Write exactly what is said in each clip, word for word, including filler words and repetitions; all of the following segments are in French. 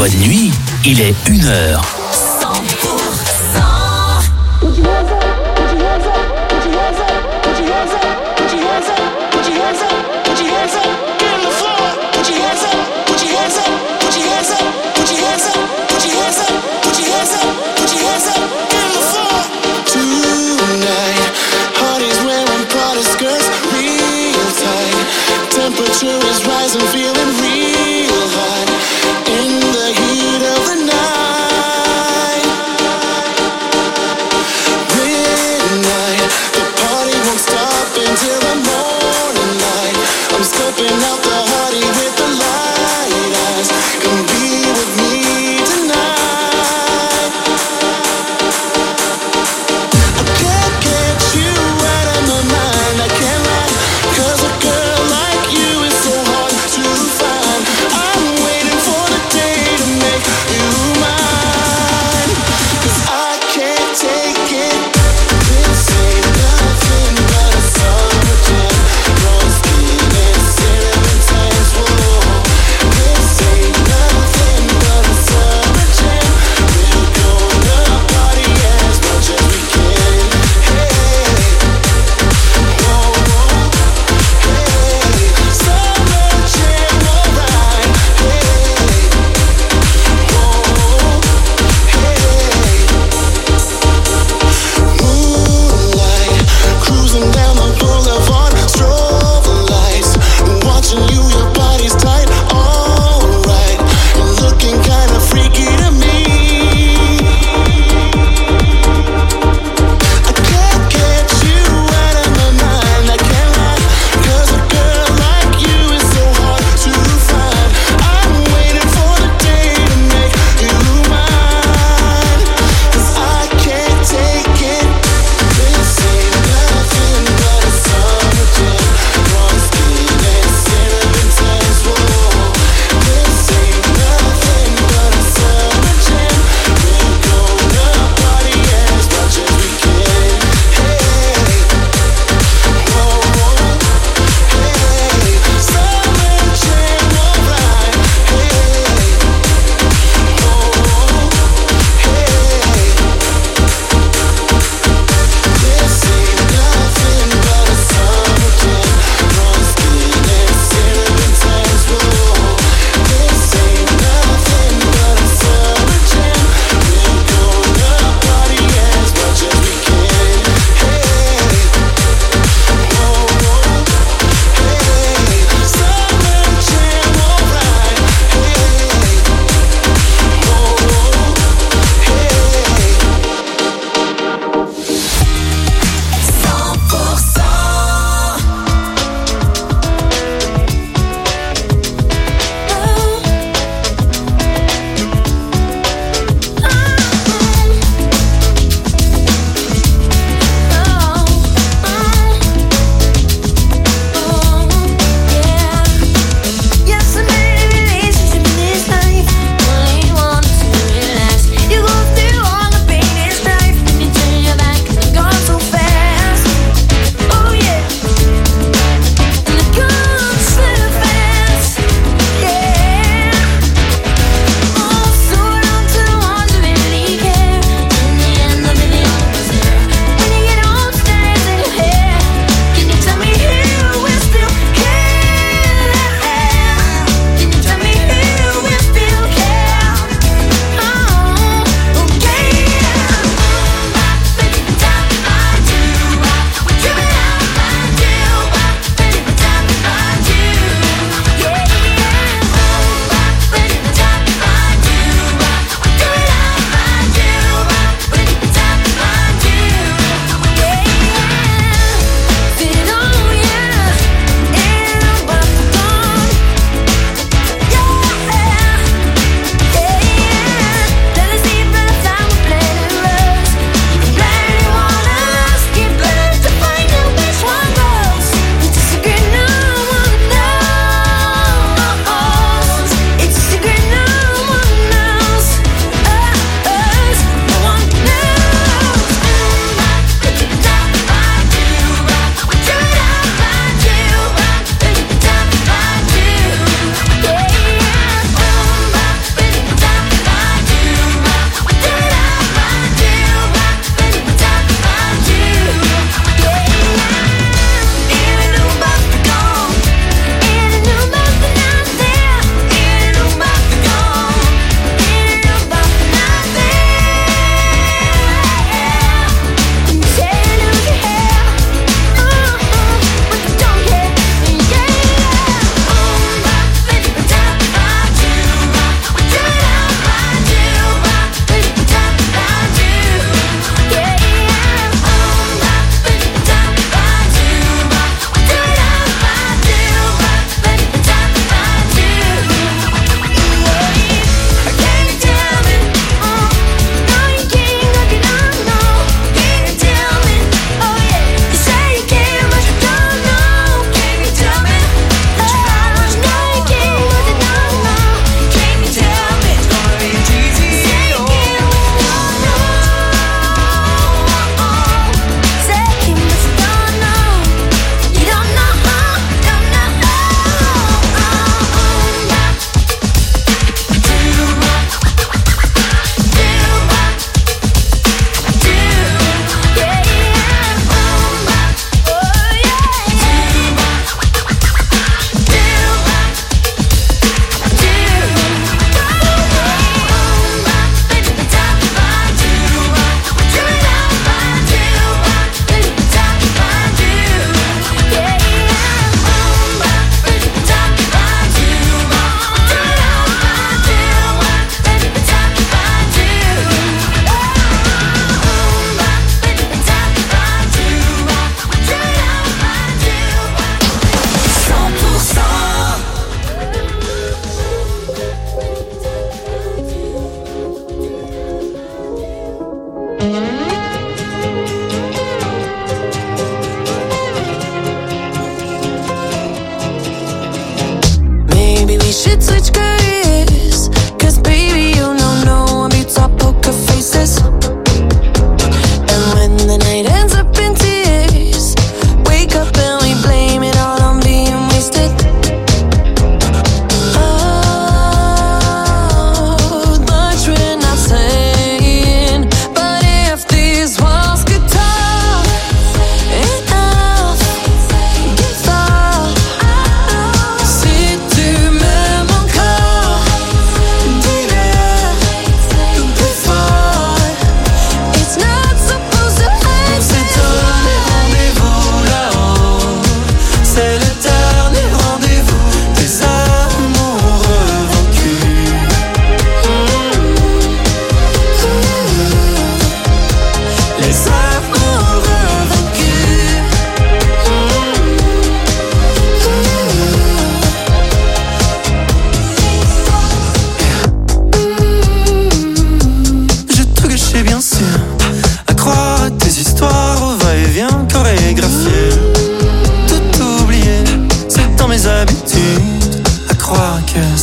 Bonne nuit, il est une heure. Temperature is rising, feeling real hot in the heat of the night.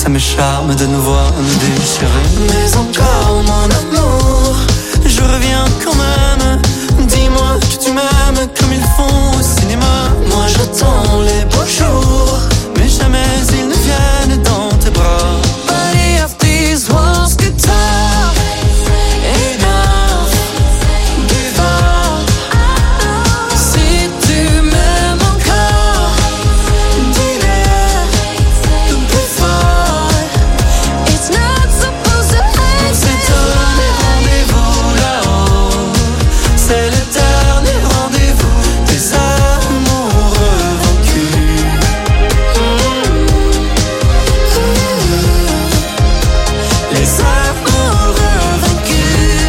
ça me charme de nous voir nous déchirer. Mais encore mon amour, je reviens quand même. Dis-moi que tu m'aimes comme ils font au cinéma. Moi j'attends les beaux jours, mais jamais ils ne viennent dans tes bras. Body of these walls que t'as enough, give up. Si tu m'aimes encore, dis-le plus fort. It's not supposed to end. On s'est donné rendez-vous là-haut, c'est le dernier rendez-vous des amoureux vaincus. Les amoureux vaincus.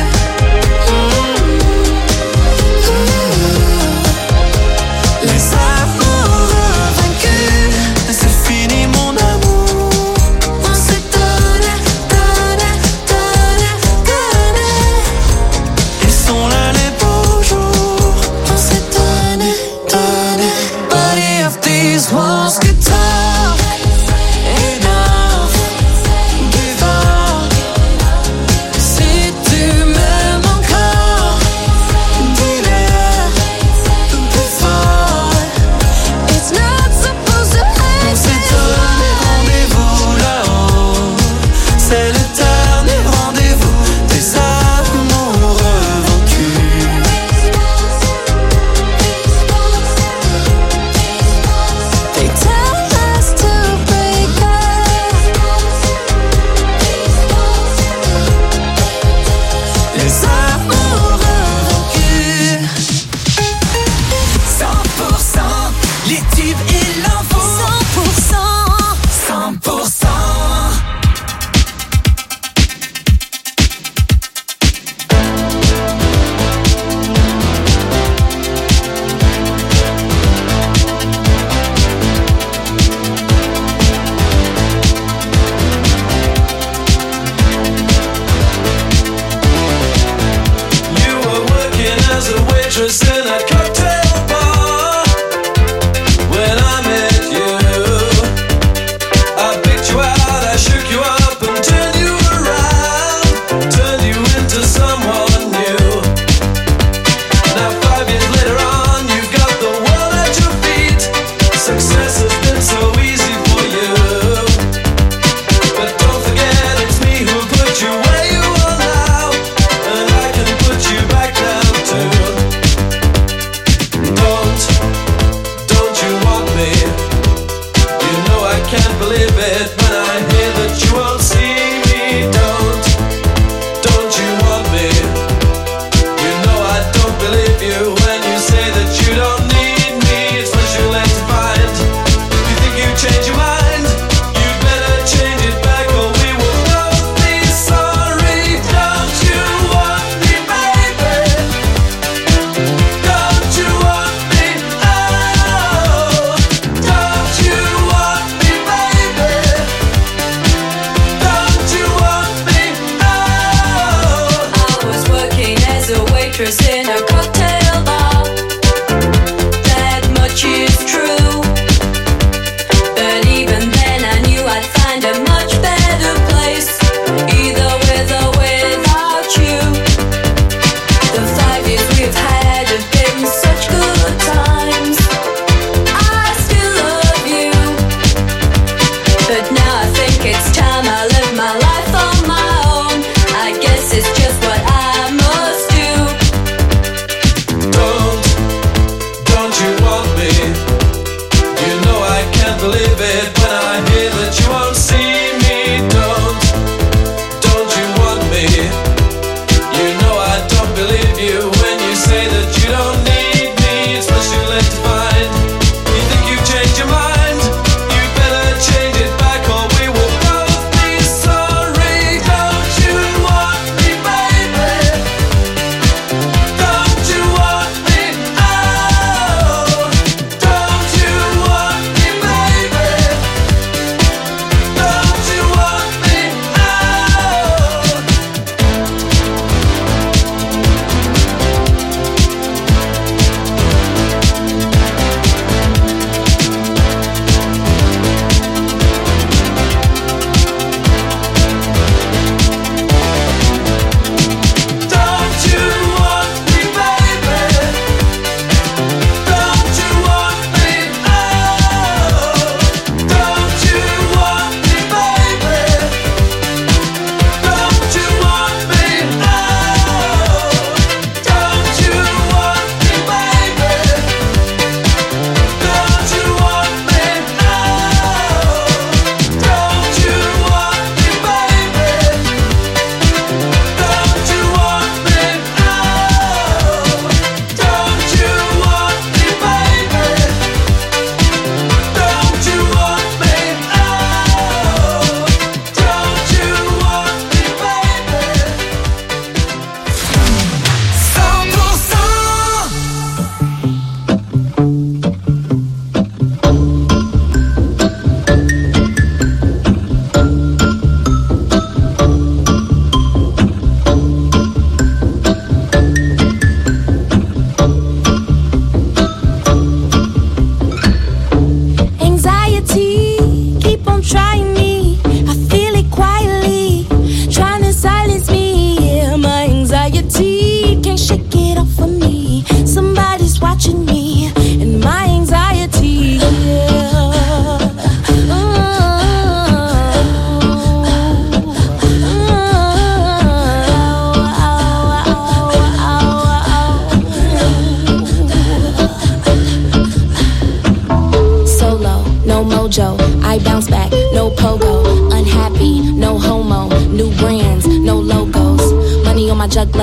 Les amoureux vaincus. C'est fini mon amour. On s'est donné, donné, donné, donné. Ils sont là les beaux jours. On s'est donné, donné. Body of these walls que t'as enough, give up. Si tu m'aimes encore, dis-le plus fort. It's not supposed to end. On s'est donné rendez-vous là-haut, c'est le dernier rendez-vous des amoureux vaincus. They tell us to break up. Les amoureux vaincus. cent pour cent, les tubes et l'info. cent pour cent. cent pour cent. You were working as a waitress in a cocktail bar when I met you. I picked you out, I shook you up and turned you around, turned you into someone new. Now five years later on, you've got the world at your feet. Success has been so easy for you, but don't forget it's me who put you where you are now, and I can put you back down too.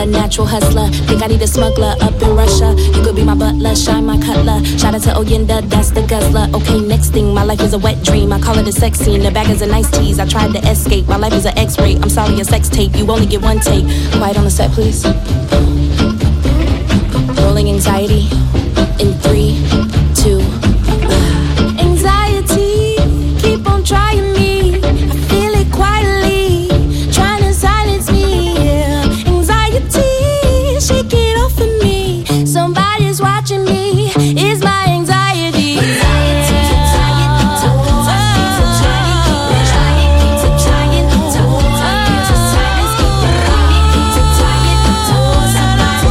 juggler, natural hustler. Think I need a smuggler up in Russia. You could be my butler, shine my cutler. Shout out to Oyenda, that's the guzzler. Okay, next thing, my life is a wet dream. I call it a sex scene, the bag is a nice tease. I tried to escape, my life is an X-ray. I'm sorry, a sex tape, you only get one take. Quiet on the set, please. Rolling anxiety in three, two. Anxiety, keep on trying me. I feel it quietly, trying to silence me. Yeah. Anxiety, shake it off of me. Somebody's watching me. It's my anxiety. Anxiety, trying, keep on trying, keep on trying, keep on trying, keep on trying, keep on silence, keep on trying, keep on trying, keep on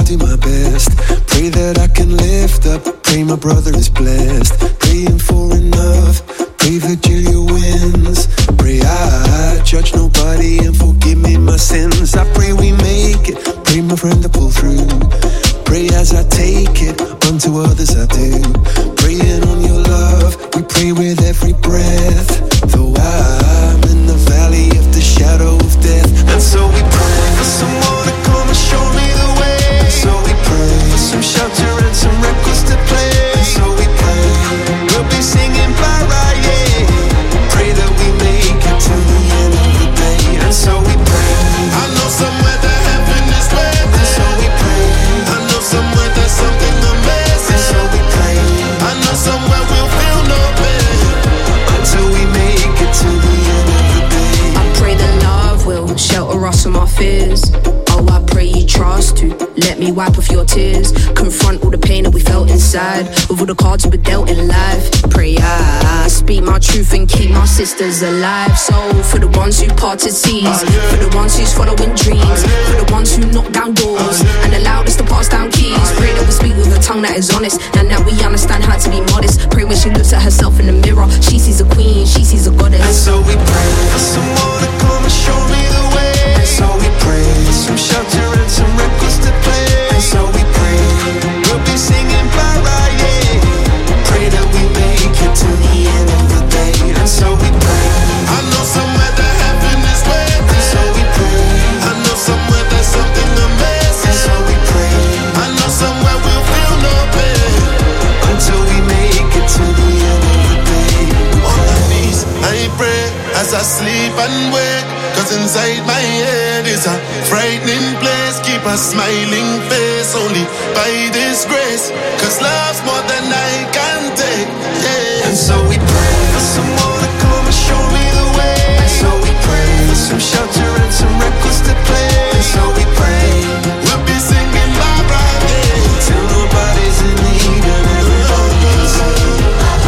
I'll do my best. Pray that I can lift up. Pray my brother is blessed. Praying for enough. Pray Virgilia wins. Pray I judge nobody and forgive me my sins. I pray we make it. Pray my friend to pull through. Pray as I take it, unto others I do. Praying on your love, we pray with every breath. Though I'm in the valley of the shadow of death. And so we pray for someone to come and show me the way. And so we pray for some shelter and some records to play. And so we pray, we'll be singing para, yeah. Pray that we make it to the end of the day. And so we pray, I know somewhere that heaven is waiting. And so we pray, I know somewhere there's something amazing. And so we pray, I know somewhere we'll feel no pain until we make it to the end of the day. I pray that love will shelter us from our fears. Oh, I pray you trust to let me wipe off your tears. Confront all the pain that we felt inside, with all the cards we were dealt in life. Pray I speak my truth and keep my sisters alive. So for the ones who parted seas, uh, yeah. For the ones who's following dreams, uh, yeah. For the ones who knock down doors, uh, yeah. And allowed us to pass down keys. uh, Pray that we speak with a tongue that is honest, and that we understand how to be modest. Pray when she looks at herself in the mirror, she sees a queen, she sees a goddess. And so we pray for someone to come and show me the way. And so we pray for some shelter and some records to play. And so we pray, we'll be singing para, yeah. Pray that we make it to the end of the day. And so we pray, I know somewhere that heaven is waiting. And so we pray, I know somewhere there's something amazing. And so we pray, I know somewhere we'll feel no pain until we make it to the end of the day. On my knees, I pray as I sleep and wake. Cause inside my head is a frightening place. Keep a smiling face only by this grace. Cause love's more than I can take, yeah. And so we pray for someone to come and show me the way. And so we pray for some shelter and some records to play. And so we pray, we'll be singing bye bye, yeah. Till nobody's in need and everybody's in.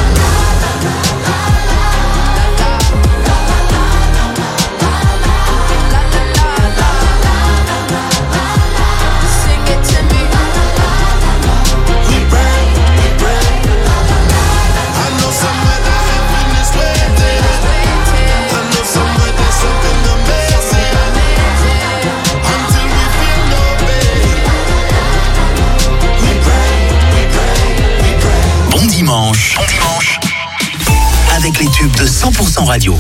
Dimanche. Bon dimanche. Avec les tubes de cent pour cent radio.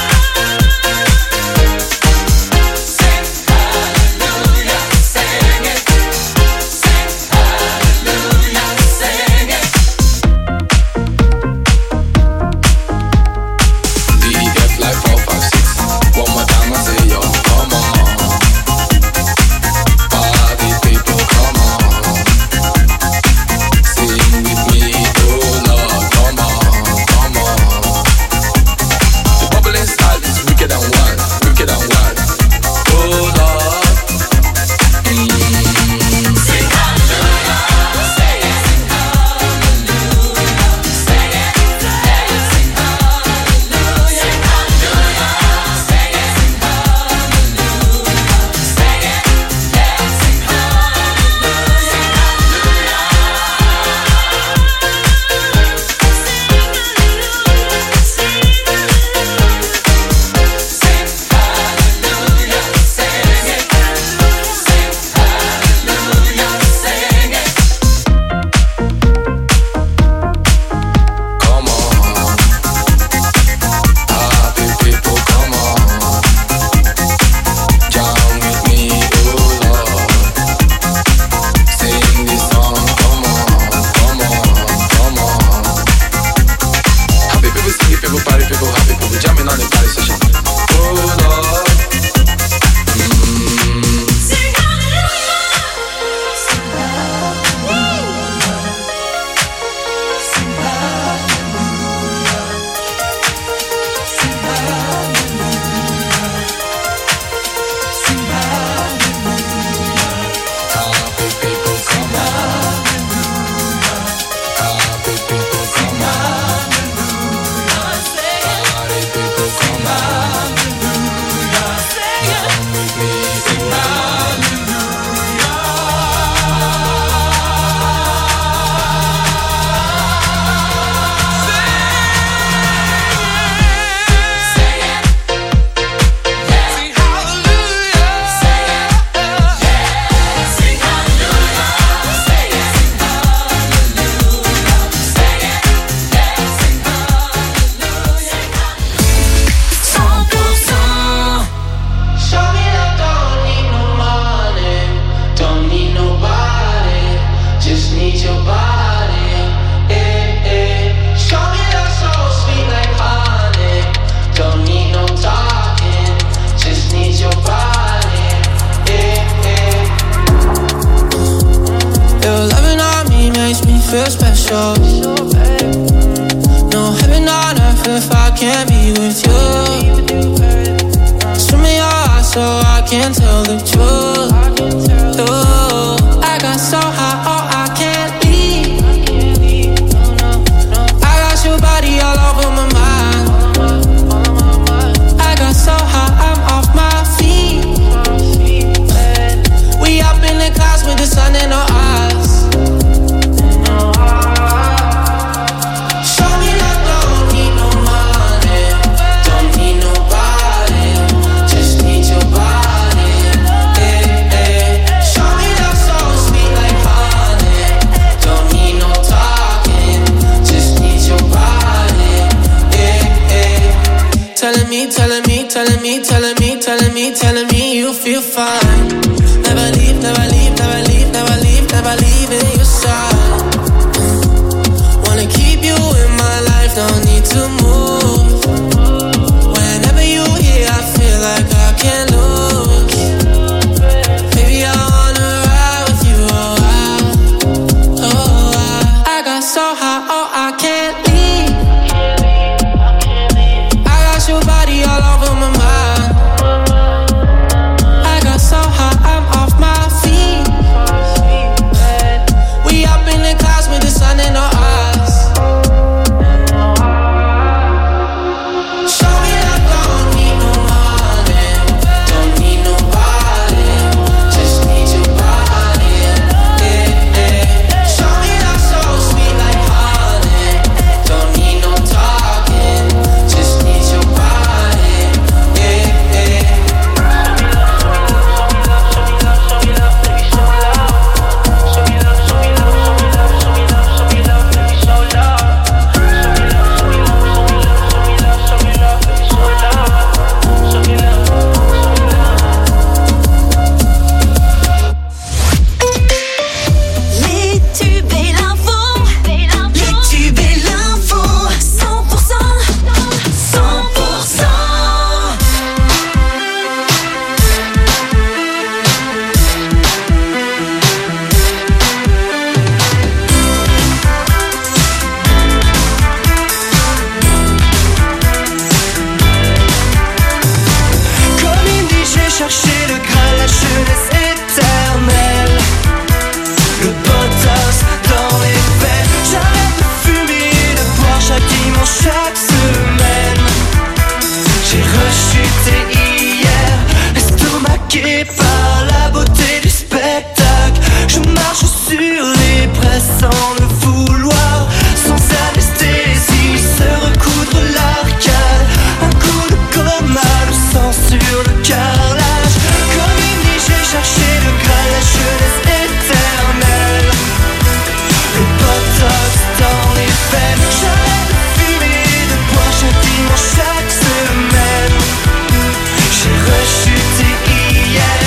Sing feel special. No heaven on earth if I can't be with you. Swim in your eyes so I can tell the truth. Ooh, I got so high, oh I can't leave. I got your body all over my mind. I got so high, I'm off my feet. We up in the clouds with the sun in our eyes. Show me that don't need no money, don't need nobody, just need your body. Hey, hey. Show me that so sweet like honey, don't need no talking, just need your body. Hey, hey. Telling me, telling me, telling me, telling me, telling me, telling me you feel fine. Never leave, never leave, never leave, never leave, never leave in your side. Wanna keep you in my life, don't need to move. Whenever you here, I feel like I can't lose. Baby, I wanna ride with you, oh I, oh I. I got so high, oh I can't leave. I got your body all over my mind. I got so high, I'm off my feet. We up in the clouds with the sun in our eyes. Show me that don't need no money, don't need nobody, just need your body. Yeah, yeah. Show me that so sweet like honey, don't need no talking, just need your body. Yeah, yeah. Les tubes et l'info. Les tubes et l'info. cent pour cent. cent pour cent. Comme il dit, j'ai cherché le Graal, la jeunesse éternelle. Le potas dans les veines. J'arrête de fumer et de boire chaque dimanche, chaque semaine. J'ai rechuté hier, estomaqué par la beauté du spectacle. Je marche sur les braises sans le vouloir, sans anesthésie, se recoudre l'arcade. Un coup de coma, le sang sur le carrelage. Comme il dit, j'ai cherché le Graal, la jeunesse éternelle. Le botox dans les veines. J'arrête de fumer et de boire chaque dimanche, chaque semaine. J'ai rechuté hier.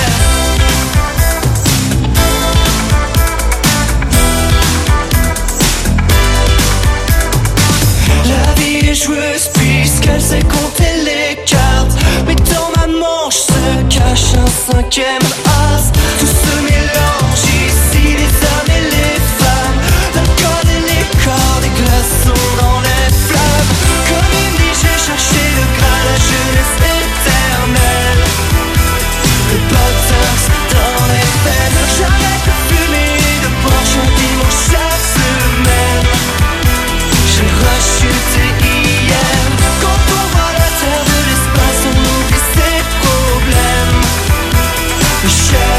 La vie est joueuse puisqu'elle sait compter les cartes. Mais dans ma manche se cache un cinquième as. Tout se mélange ici, les hommes et les femmes. L'alcool et les corps, des glaçons dans les flammes. Comme il dit, j'ai cherché le Graal, la jeunesse éternelle. Le botox dans les veines. J'arrête de fumer et de boire chaque dimanche, chaque semaine. J'ai rechuté hier. Quand on voit la terre de l'espace, on oublie ses problèmes. Le chien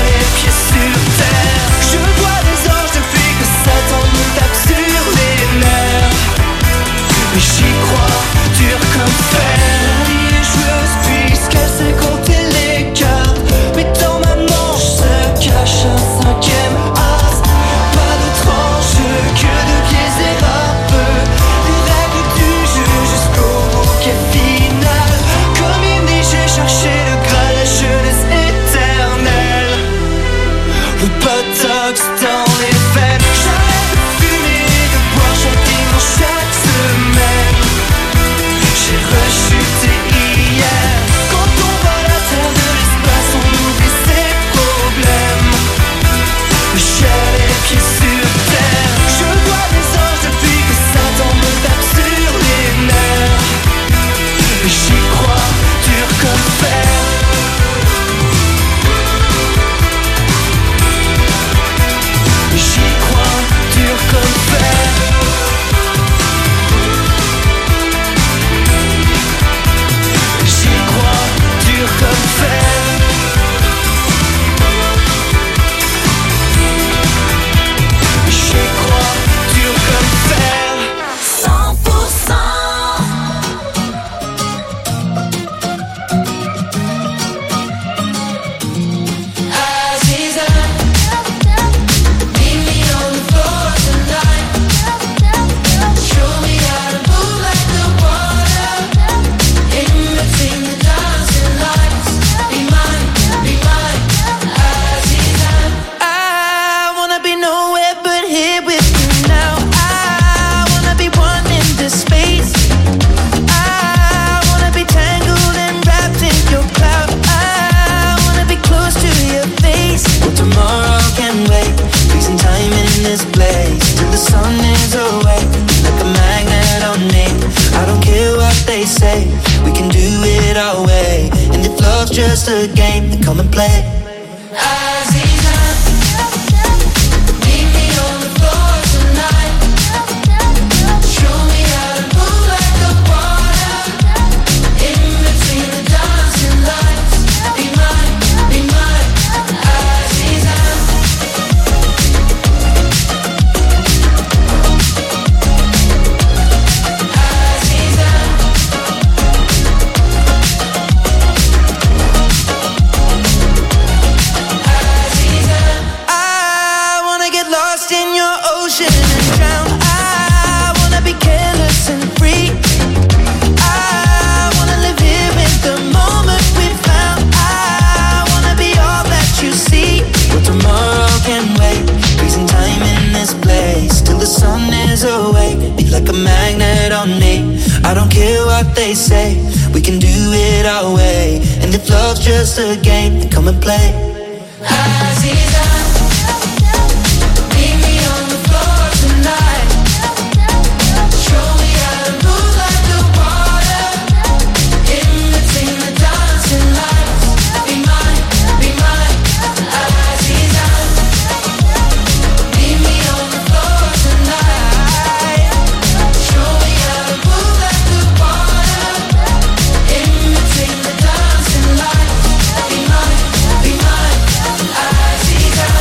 game, then come and play. Aziza, meet me on the floor tonight. Show me how to move like the water in between the dancing lights. Be mine, be mine, Aziza. Aziza. I wanna get lost in your ocean and drown. I wanna be careless and free. I wanna live here in the moment we found. I wanna be all that you see. But tomorrow can wait. Freezing time in this place till the sun is awake. Be like a magnet on me. I don't care what they say. We can do it our way. And if love's just a game, then come and play. Aziza, meet me on the floor tonight. Show me how to move like the water in between the dancing lights. Be mine, be mine, Aziza. Meet me on the floor tonight. Show me how to move like the water in between the dancing lights. Be mine, be mine, Aziza.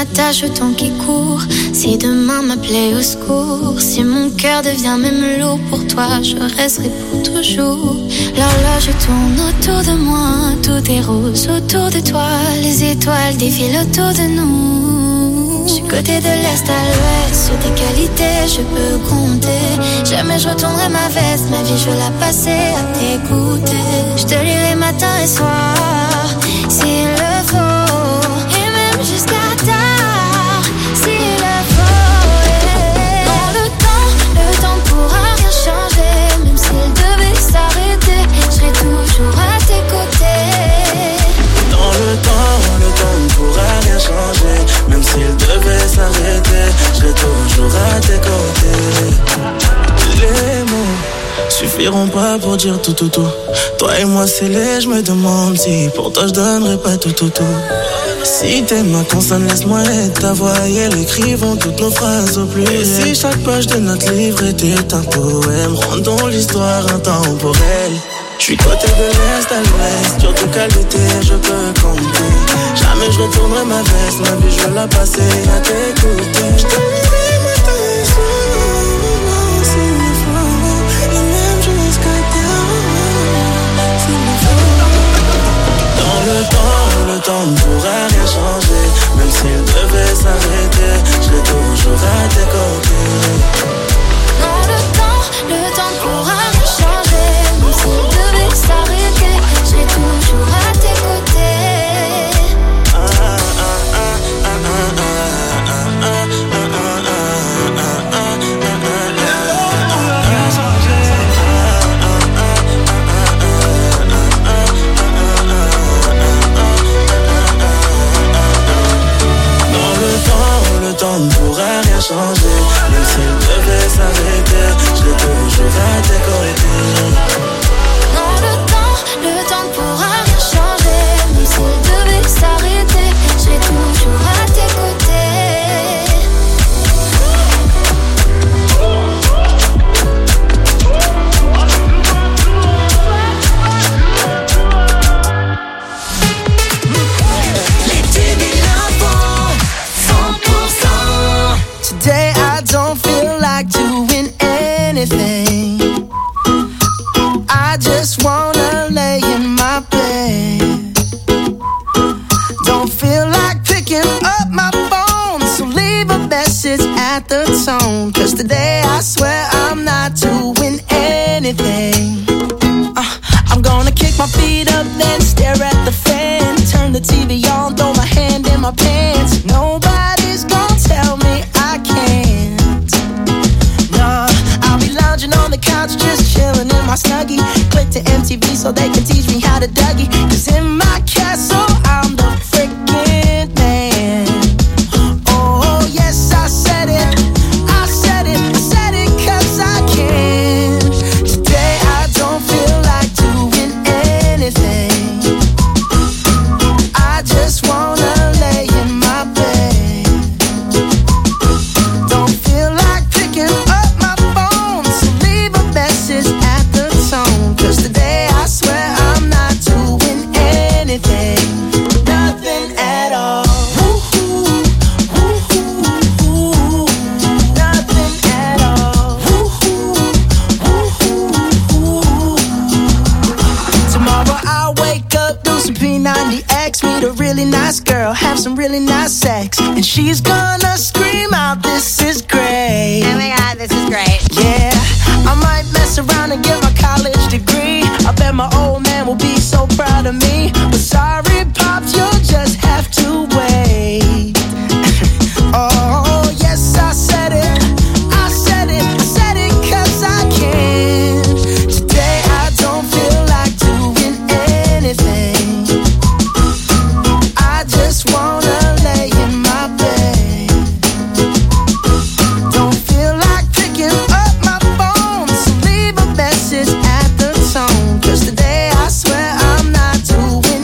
ma tâche, le temps qui court. Si demain m'appelait au secours, si mon cœur devient même lourd, pour toi je resterai pour toujours. L'horloge tourne autour de moi, tout est rose autour de toi. Les étoiles défilent autour de nous. Je suis côté de l'est à l'ouest, sur tes qualités je peux compter. Jamais je retournerai ma veste, ma vie je veux la passer à t'écouter. Je te lirai matin et soir, s'il le faut, et même jusqu'à tard, s'il le faut. Yeah. Dans le temps, le temps ne pourra rien changer. Même s'il devait s'arrêter, je serai toujours à tes côtés. Dans le temps, le temps ne pourra rien changer. Même s'il devait s'arrêter, je serai toujours à tes côtés. Les mots suffiront pas pour dire tout tout tout. Toi et moi c'est les, je me demande si pour toi je donnerais pas tout tout tout. Si t'es ma consonne, laisse-moi être ta voix et elle écrivons toutes nos phrases au pluriel. Et si chaque page de notre livre était un poème, rendons l'histoire intemporelle. J'suis côté de l'est à l'ouest, sur tes qualités je peux compter. Jamais je retournerai ma veste, ma vie je veux la passer à t'écouter. J'te lirai matin et soir, s'il le faut, et même jusqu'à tard, s'il le faut. Dans le temps, le temps ne pourra rien changer. Même s'il devait s'arrêter, je serai toujours à tes côtés. Dans le temps, le temps ne pourra rien changer. Même s'il devait s'arrêter, je serai toujours à tes côtés. Ah, ah, ah, ah, ah, ah, ah, ah, le temps ne pourra rien changer. Même s'il devait s'arrêter, je serai toujours à tes côtés. Dans le temps, le temps ne pourra rien changer. Même s'il devait s'arrêter, je serai toujours à tes côtés. Today I don't feel like doing anything. I just wanna lay in my bed. Don't feel like picking up my phone, so leave a message at the tone. Cause today I swear I'm not doing anything. uh, I'm gonna kick my feet up, then stare at the fan. Turn the T V on, throw my hand in my pants. Nobody's gonna tell me I can't. Nah, I'll be lounging on the couch, just chilling in my Snuggie. Click to M T V so they can teach me how to Dougie. Cause in my castle, I'm the freaking man. Oh, yes, I said it. I said it. I said it cause I can. Today I don't feel like doing anything. I just wanna lay in my bed. Don't feel like picking up my phone, so leave a message at the tone. Cause today I swear I'm not doing anything. Nothing at all. Woo-hoo, woo-hoo, woo-hoo. Nothing at all. Woo-hoo, woo-hoo, woo-hoo. Tomorrow I'll wake up, do some P ninety X, meet a really nice girl, have some really nice sex, and she's gonna scream out, this is great. Oh my god, this is great. Yeah, I might mess around and get my college degree. I bet my old man will be so proud of me. But sorry, Pops, you'll just have to wait. Oh, yes, I said it. I said it. I said it cause I can. Today I don't feel like doing anything. I just wanna lay in my bed. Don't feel like picking up my phone, so leave a message at the tone. Cause today I swear I'm not doing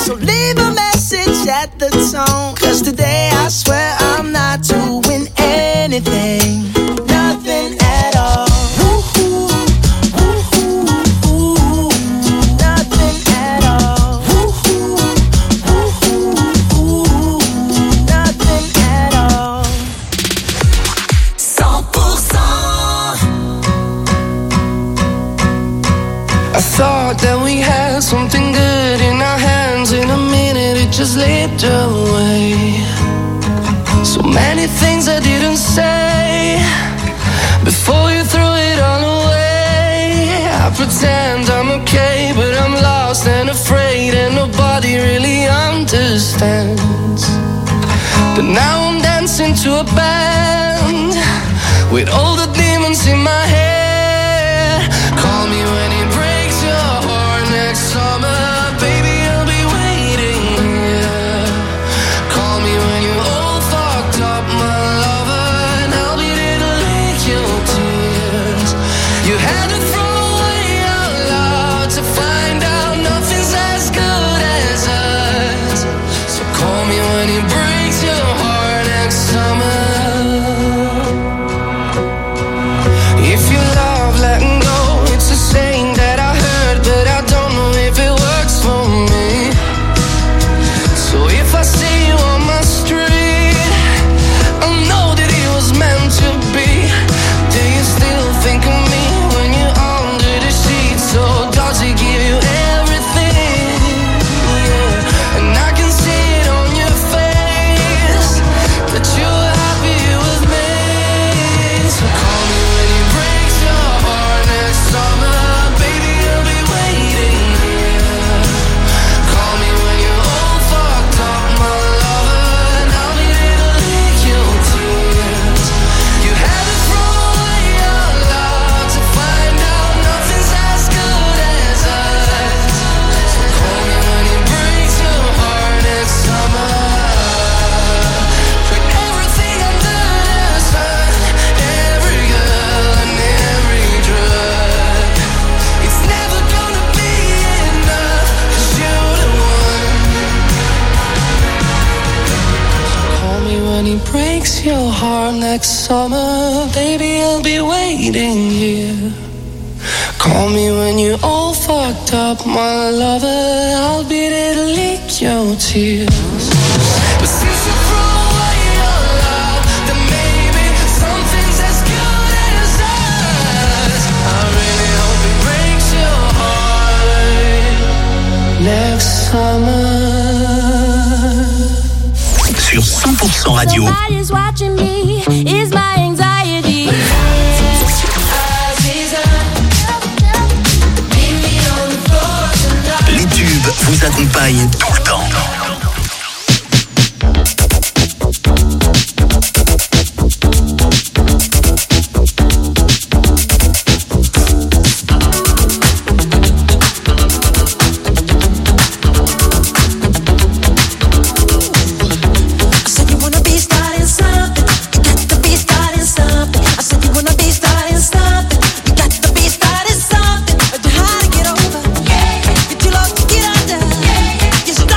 So leave a message at the tone. Cause today I swear I'm not doing anything. Nothing at all. Woo-hoo, woo-hoo, woo-hoo. Nothing at all. Woo-hoo, woo-hoo, woo-hoo. Nothing at all. cent pour cent. I thought that we had something good in our hands. In a minute it just slipped away. So many things I didn't say before you threw it all away. I pretend I'm okay, but I'm lost and afraid, and nobody really understands. But now I'm dancing to a band with all the demons in my head. Call me when it breaks your heart next summer. Baby, I'll be waiting here. Call me when you're all fucked up, my lover, and I'll be there to lick your tears. You had to throw away your love to find out nothing's as good as us. So call me when it breaks your heart next summer. If you love letting go, it's a saying that I heard, but I don't know if it works for me. So if I see you on my street, I know that it was meant to be. Do you still think of me when you're under the sheets? So does it give you everything? Yeah. And I can see it on your face that you're happy with me. So call me when it breaks your heart next summer. Baby, I'll be waiting here. Call me when you're all fucked up, my lover, and I'll be there to lick your tears. You had to throw away your love to find out nothing's as good as us. So call me when it breaks your heart next summer. Put everything under the sun, every girl and every drug. It's never gonna be enough, 'cause you're the one. Call me when it breaks your heart next summer. Baby, I'll be waiting here. Call me when you're all fucked up, my lover. I'll be there to lick your tears. But since you threw away your love, then maybe something's as good as us. I really hope it breaks your heart next summer. Sur cent pour cent Radio. Somebody's watching me, is my anxiety. Les tubes vous accompagnent tout le temps. I said you wanna be starting something. You got to be starting something. I said you wanna be starting something. You got to be starting something. But you hard to get over. You too low to get under. You start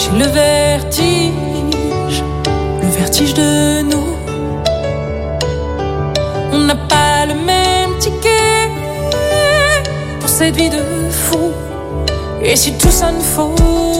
J'ai le vertige, le vertige de nous. On n'a pas le même ticket pour cette vie de fou. Et si tout sonne faux,